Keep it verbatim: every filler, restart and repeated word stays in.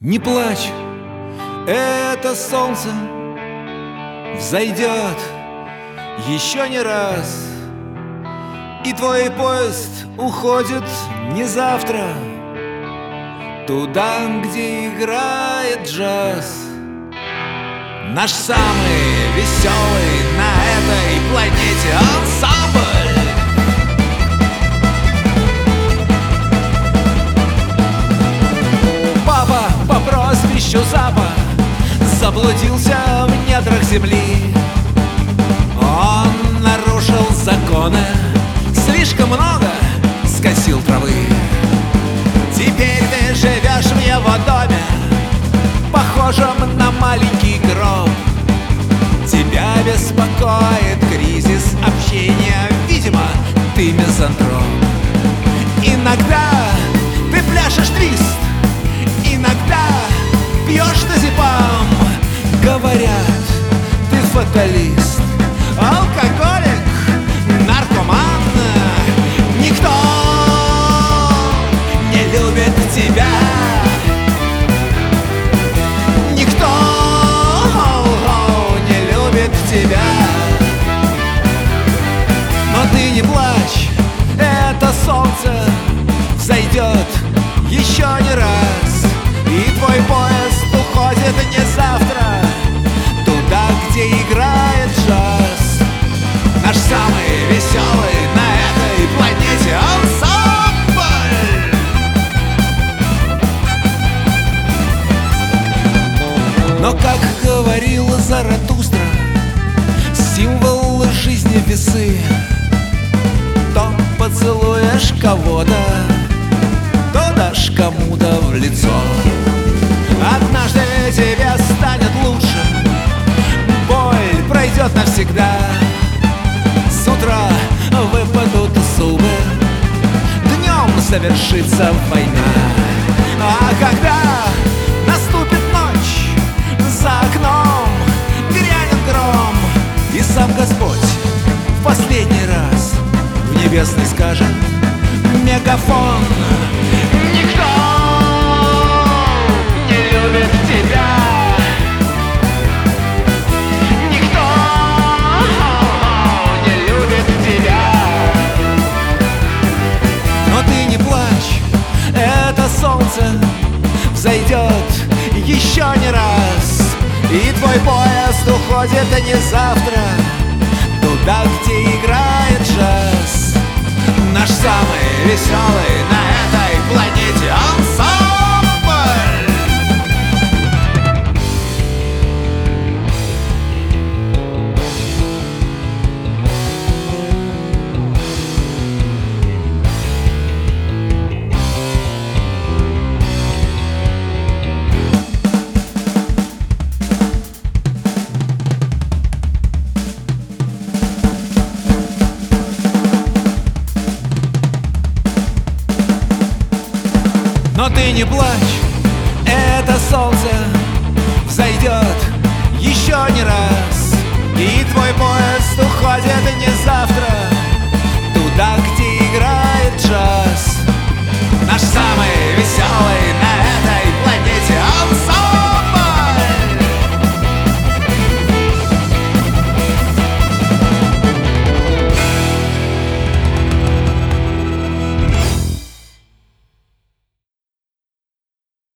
Не плачь, это солнце взойдет еще не раз, и твой поезд уходит не завтра туда, где играет джаз. Наш самый веселый на этой планете ансамбль. Папа по прозвищу Запа заблудился в недрах земли. Он нарушил законы, слишком много скосил травы. Теперь ты живешь в его доме, похожем на маленький гроб. Тебя беспокоит кризис общения, видимо, ты мизантроп. Иногда ты пляшешь твист, иногда пьешь тазепам. Говорят, ты фаталист, алкоголик, наркоман. Никто не любит тебя, никто не любит тебя. Но ты не плачь, это солнце взойдет еще не раз, и твой поезд уходит не завтра туда, где играет джаз. Наш самый веселый на этой планете ансамбль. Но, как говорил Заратустра, символ жизни весы. То поцелуешь кого-то, то дашь кому-то в лицо. Однажды тебе станет лучше, боль пройдет навсегда. С утра выпадут зубы, днем завершится война. А когда наступит ночь, за окном грянет гром, и сам Господь в последний раз в небесный скажет мегафон: никто не любит тебя, никто не любит тебя. Но ты не плачь, это солнце взойдет еще не раз, и твой поезд уходит не завтра туда, где играет джаз. Наш самый веселый на этой планете ансамбль. Но ты не плачь, это солнце взойдет еще не раз, и твой поезд уходит не завтра туда, где играет джаз. Наш самый веселый